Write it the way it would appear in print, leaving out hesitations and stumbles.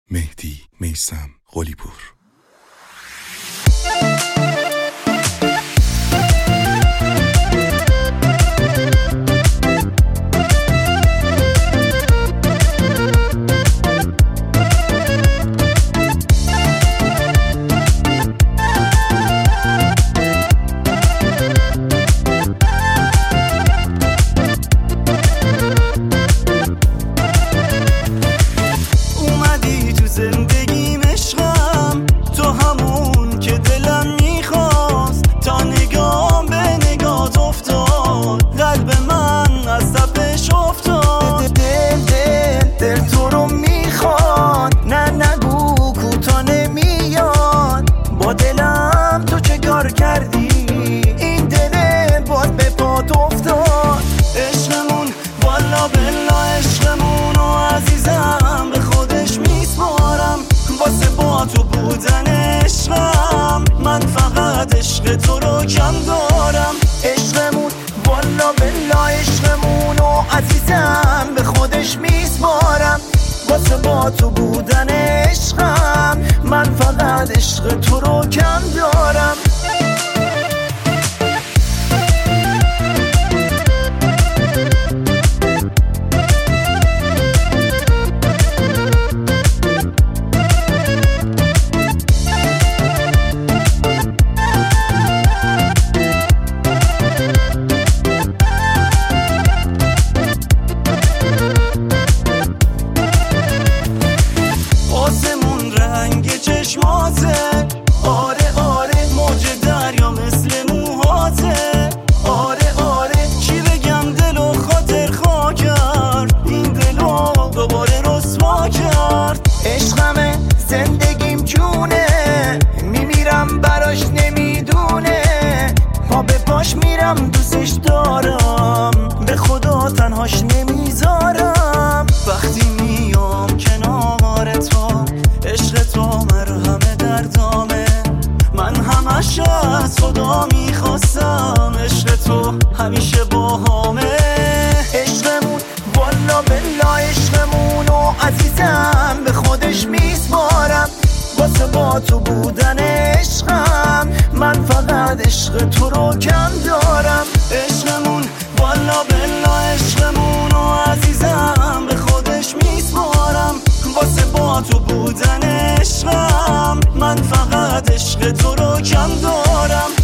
مهدی میثم قلی‌پور. زندگیم عشقم، تو همون که دلم میخواست، تا نگام به نگات افتاد قلب من از تپش افتاد. دل تو رو میخواد، نه نگو کوتا نمیاد. با دلم تو چه کار کردی؟ این دل باز به پات افتاد. عشقمون والا بلا عشقمون و عزیزم به خودش میسپارم. واسه با تو بودن عشقم من فقط عشق تو رو کم دارم. عشقمون والا بلا عشقمون و عزیزم به خودش میسپارم. واسه با تو بودن عشقم من فقط عشق تو رو کم دارم. آره آره موج دریا مثل موهاته. آره آره چی بگم دل و خاطر خوا کرد، این دلو دوباره رسوا کرد. عشقمه زندگیم جونه، میمیرم براش نمیدونه. پا به پاش میرم دوستش دارم، به خدا تنهاش نمیذارم. وقتی میام کنار تو عشق تو مرهم دردامه. من همش از خدا میخواستم عشق تو همیشه باهامه. عشقمون والا بلا عشقمون و عزیزم به خودش میسپارم. واسه با تو بودن عشقم من فقط عشق تو رو کم دارم. عشقمون والا بلا عشقمون و عزیزم به خودش میسپارم. واسه با تو بودن عشقم من فقط عشق تو رو کم دارم.